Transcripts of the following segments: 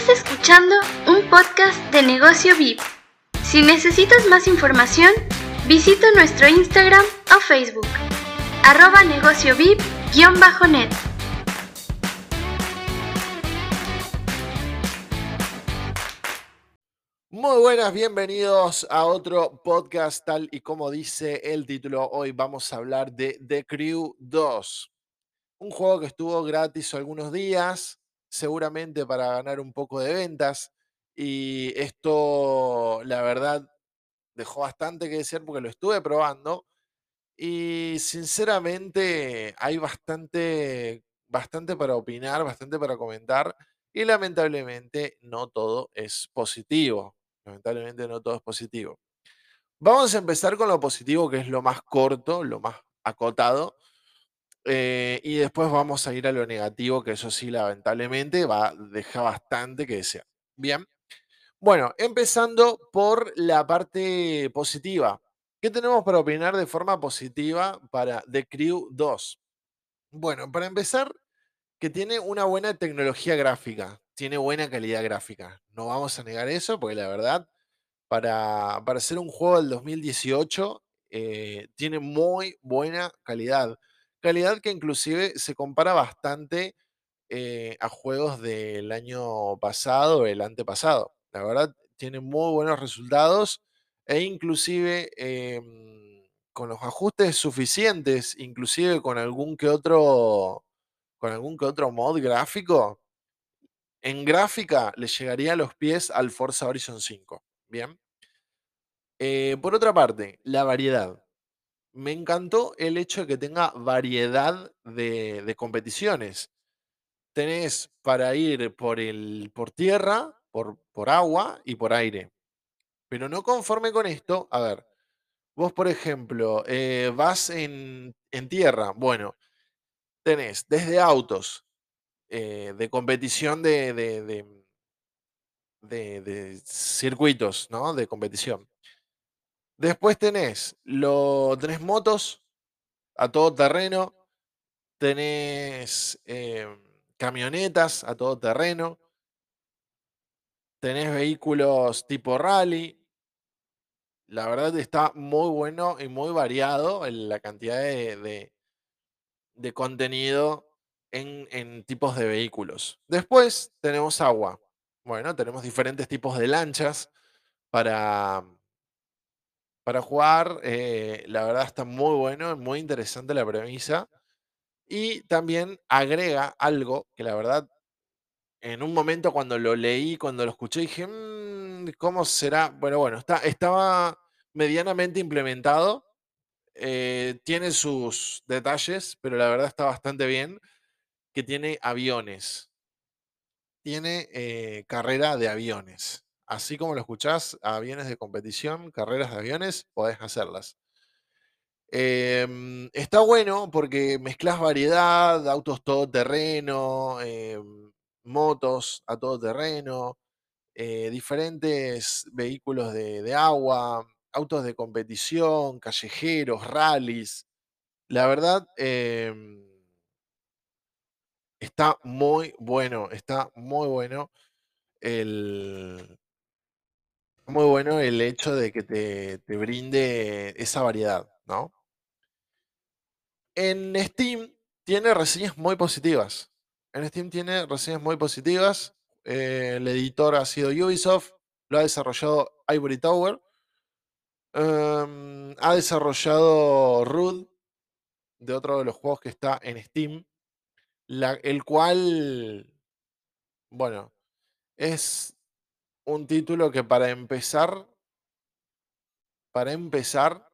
Estás escuchando un podcast de Negocio VIP. Si necesitas más información, visita nuestro Instagram o Facebook, @negociovip_net. Muy buenas, bienvenidos a otro podcast, tal y como dice el título. Hoy vamos a hablar de The Crew 2, un juego que estuvo gratis algunos días, seguramente para ganar un poco de ventas, y esto, la verdad, dejó bastante que desear porque lo estuve probando y sinceramente hay bastante para opinar, bastante para comentar, y lamentablemente no todo es positivo. Lamentablemente no todo es positivo. Vamos a empezar con lo positivo, que es lo más corto, lo más acotado, y después vamos a ir a lo negativo, que eso sí, lamentablemente, deja bastante que desear. Bien, bueno, empezando por la parte positiva. ¿Qué tenemos para opinar de forma positiva para The Crew 2? Bueno, para empezar, que tiene una buena tecnología gráfica, tiene buena calidad gráfica. No vamos a negar eso, porque la verdad, para ser un juego del 2018, tiene muy buena calidad. Calidad que inclusive se compara bastante a juegos del año pasado o el antepasado. La verdad, tiene muy buenos resultados e inclusive con los ajustes suficientes, inclusive con algún que otro mod gráfico, en gráfica le llegaría a los pies al Forza Horizon 5. Bien. Por otra parte, la variedad. Me encantó el hecho de que tenga variedad de competiciones. Tenés para ir por tierra, por agua y por aire. Pero no conforme con esto, a ver, vos por ejemplo, vas en tierra, bueno, tenés desde autos de competición de circuitos, ¿no? De competición. Después tenés motos a todo terreno, tenés camionetas a todo terreno, tenés vehículos tipo rally. La verdad está muy bueno y muy variado en la cantidad de contenido en tipos de vehículos. Después tenemos agua. Bueno, tenemos diferentes tipos de lanchas para, para jugar. La verdad está muy bueno, muy interesante la premisa. Y también agrega algo que la verdad en un momento cuando lo leí, cuando lo escuché, dije, ¿cómo será? Bueno, estaba medianamente implementado, tiene sus detalles, pero la verdad está bastante bien, que tiene aviones, tiene carrera de aviones. Así como lo escuchás, aviones de competición, carreras de aviones, podés hacerlas. Está bueno porque mezclas variedad, autos todoterreno, motos a todoterreno, diferentes vehículos de agua, autos de competición, callejeros, rallies. La verdad, está el, muy bueno el hecho de que te brinde esa variedad, ¿no? En Steam tiene reseñas muy positivas. En Steam tiene reseñas muy positivas. El editor ha sido Ubisoft, lo ha desarrollado Ivory Tower. Ha desarrollado Root, de otro de los juegos que está en Steam, el cual, bueno, es un título que para empezar,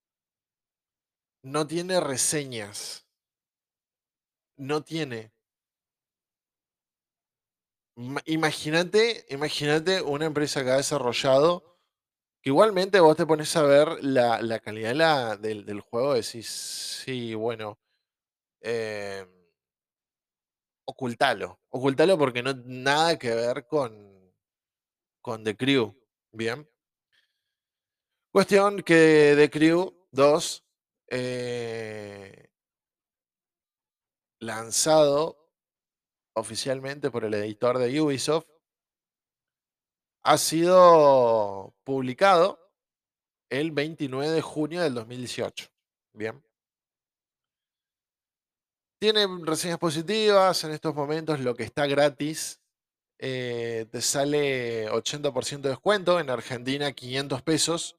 no tiene reseñas. No tiene. Imagínate una empresa que ha desarrollado, que igualmente vos te pones a ver la calidad del juego, decís, sí, bueno, eh, ocultalo porque no nada que ver con The Crew, ¿bien? Cuestión que The Crew 2, lanzado oficialmente por el editor de Ubisoft, ha sido publicado el 29 de junio del 2018. Bien. Tiene reseñas positivas. En estos momentos lo que está gratis te sale 80% de descuento. En Argentina 500 pesos.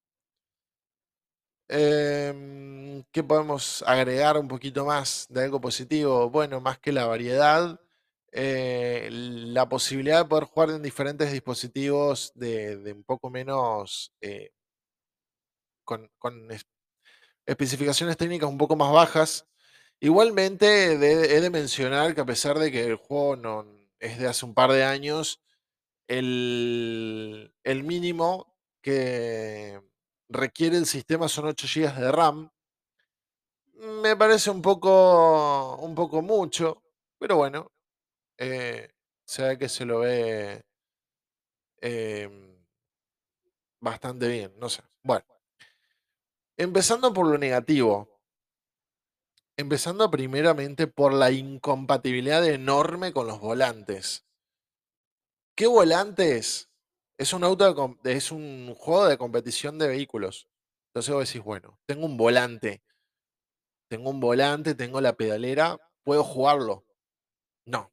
¿Qué podemos agregar un poquito más de algo positivo? Bueno, más que la variedad, la posibilidad de poder jugar en diferentes dispositivos de un poco menos, con especificaciones técnicas un poco más bajas. Igualmente, he de mencionar que a pesar de que el juego no es de hace un par de años, el mínimo que requiere el sistema son 8 GB de RAM. Me parece un poco mucho, pero bueno, eh, se ve que se lo ve em, bastante bien, no sé. Bueno, empezando por lo negativo, empezando primeramente por la incompatibilidad enorme con los volantes. ¿Qué volantes? Es un es un juego de competición de vehículos. Entonces vos decís, bueno, tengo la pedalera, puedo jugarlo. No,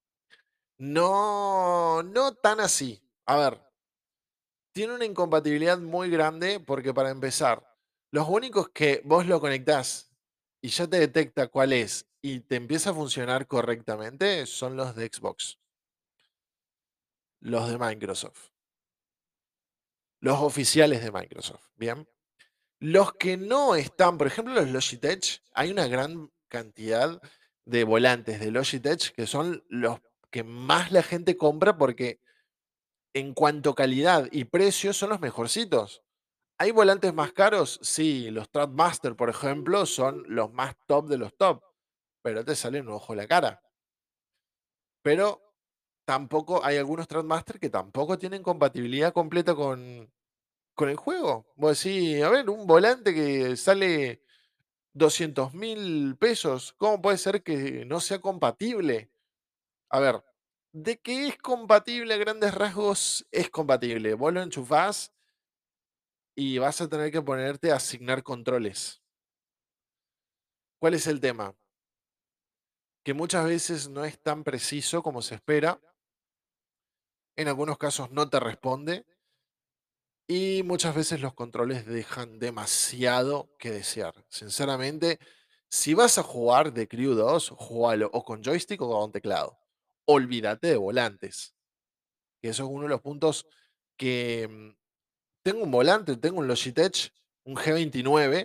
no tan así. A ver, tiene una incompatibilidad muy grande porque para empezar, los únicos que vos lo conectás y ya te detecta cuál es y te empieza a funcionar correctamente son los de Xbox, los de Microsoft, los oficiales de Microsoft. Bien. Los que no están, por ejemplo, los Logitech, hay una gran cantidad de volantes de Logitech que son los que más la gente compra porque en cuanto a calidad y precio son los mejorcitos. ¿Hay volantes más caros? Sí, los Tradmaster, por ejemplo, son los más top de los top, pero te salen un ojo a la cara. Pero tampoco hay algunos Tradmaster que tampoco tienen compatibilidad completa con el juego. Vos decís, a ver, un volante que sale 200.000 pesos, ¿cómo puede ser que no sea compatible? A ver, de que es compatible a grandes rasgos, es compatible. Vos lo enchufás y vas a tener que ponerte a asignar controles. ¿Cuál es el tema? Que muchas veces no es tan preciso como se espera, en algunos casos no te responde y muchas veces los controles dejan demasiado que desear. Sinceramente, si vas a jugar de Crew 2, jugalo o con joystick o con teclado. Olvídate de volantes, que eso es uno de los puntos que tengo un volante, tengo un Logitech, un G29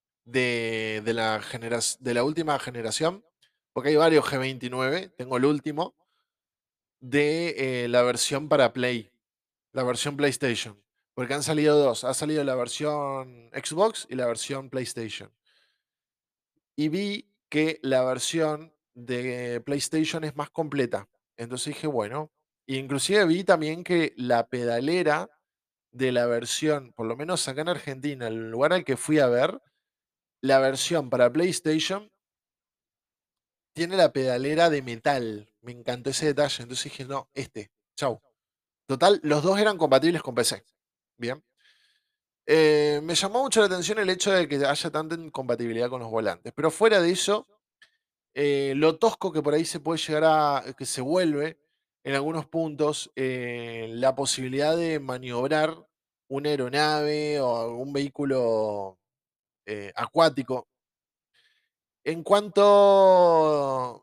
de la última generación, porque hay varios G29, tengo el último, de la versión para Play, la versión PlayStation. Porque han salido dos. Ha salido la versión Xbox y la versión PlayStation. Y vi que la versión de PlayStation es más completa. Entonces dije, bueno. E inclusive vi también que la pedalera de la versión, por lo menos acá en Argentina, el lugar al que fui a ver, la versión para PlayStation tiene la pedalera de metal. Me encantó ese detalle. Entonces dije, no, chau. Total, los dos eran compatibles con PC. Bien. Me llamó mucho la atención el hecho de que haya tanta incompatibilidad con los volantes. Pero fuera de eso, lo tosco que por ahí se puede llegar que se vuelve en algunos puntos, la posibilidad de maniobrar una aeronave o algún vehículo acuático. En cuanto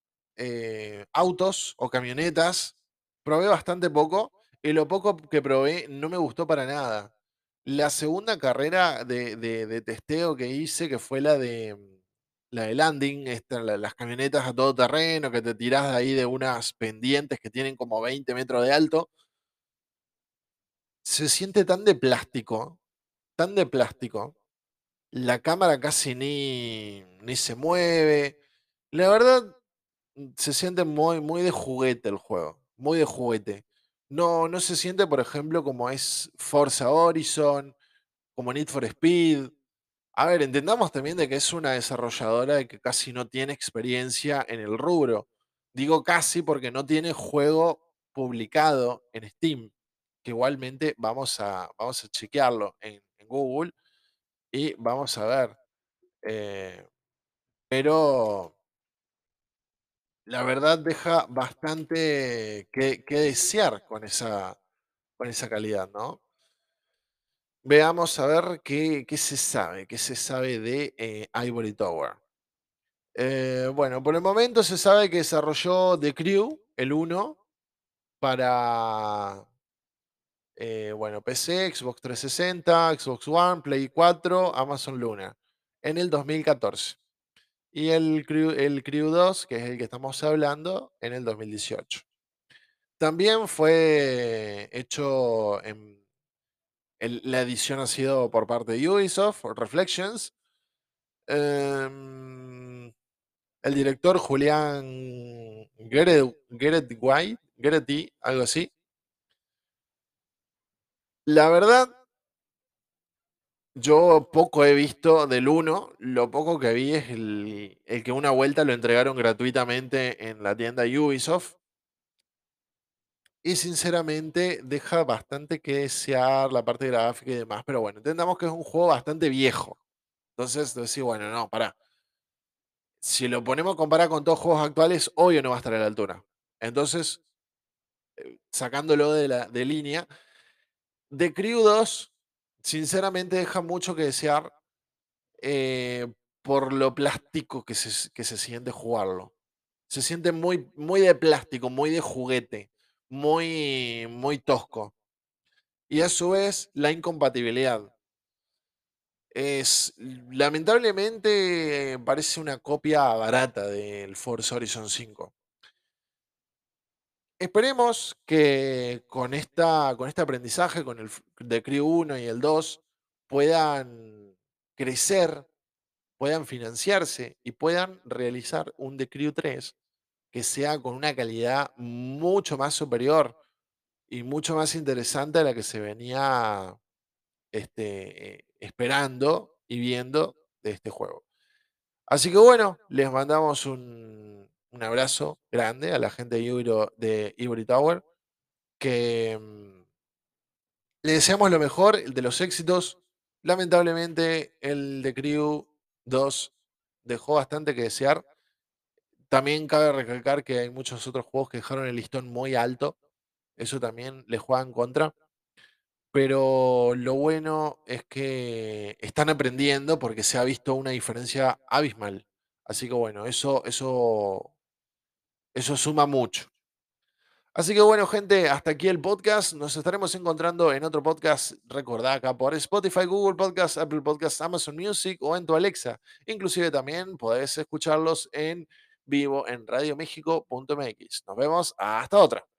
autos o camionetas, probé bastante poco y lo poco que probé no me gustó para nada. La segunda carrera de testeo que hice, que fue la de landing, las camionetas a todo terreno, que te tirás de ahí de unas pendientes que tienen como 20 metros de alto, se siente tan de plástico. La cámara casi ni se mueve. La verdad, se siente muy de juguete el juego, muy de juguete. No se siente, por ejemplo, como es Forza Horizon, como Need for Speed. A ver, entendamos también de que es una desarrolladora que casi no tiene experiencia en el rubro. Digo casi porque no tiene juego publicado en Steam. que igualmente vamos a chequearlo en Google y vamos a ver. eh, pero la verdad deja bastante que desear con esa calidad, ¿no? Veamos a ver qué se sabe de Ivory Tower. Bueno, por el momento se sabe que desarrolló The Crew, el uno para bueno, PC, Xbox 360, Xbox One, Play 4, Amazon Luna, en el 2014. Y el Crew 2, que es el que estamos hablando, en el 2018. También fue hecho la edición ha sido por parte de Ubisoft, Reflections. Em, el director Julián Gueretti, algo así. La verdad, yo poco he visto del uno, lo poco que vi es el que una vuelta lo entregaron gratuitamente en la tienda Ubisoft y sinceramente deja bastante que desear la parte gráfica y demás, pero bueno, entendamos que es un juego bastante viejo. Entonces, decir, bueno, no, pará. Si lo ponemos a comparar con todos los juegos actuales, obvio no va a estar a la altura. Entonces, sacándolo de línea, The Crew 2, sinceramente deja mucho que desear eh, por lo plástico que se siente jugarlo. Se siente muy, muy de plástico, muy de juguete, muy, muy tosco. Y a su vez, la incompatibilidad. Lamentablemente, parece una copia barata del Forza Horizon 5. Esperemos que con este aprendizaje, con The Crew 1 y el 2, puedan crecer, puedan financiarse y puedan realizar un The Crew 3 que sea con una calidad mucho más superior y mucho más interesante a la que se venía esperando y viendo de este juego. Así que bueno, les mandamos un abrazo grande a la gente de Ivory Tower, que le deseamos lo mejor, el de los éxitos. Lamentablemente, el de Crew 2 dejó bastante que desear. También cabe recalcar que hay muchos otros juegos que dejaron el listón muy alto. Eso también les juega en contra. Pero lo bueno es que están aprendiendo porque se ha visto una diferencia abismal. Así que bueno, eso suma mucho. Así que bueno, gente, hasta aquí el podcast. Nos estaremos encontrando en otro podcast. Recordá acá por Spotify, Google Podcast, Apple Podcast, Amazon Music o en tu Alexa. Inclusive también podés escucharlos en vivo en radiomexico.mx. Nos vemos hasta otra.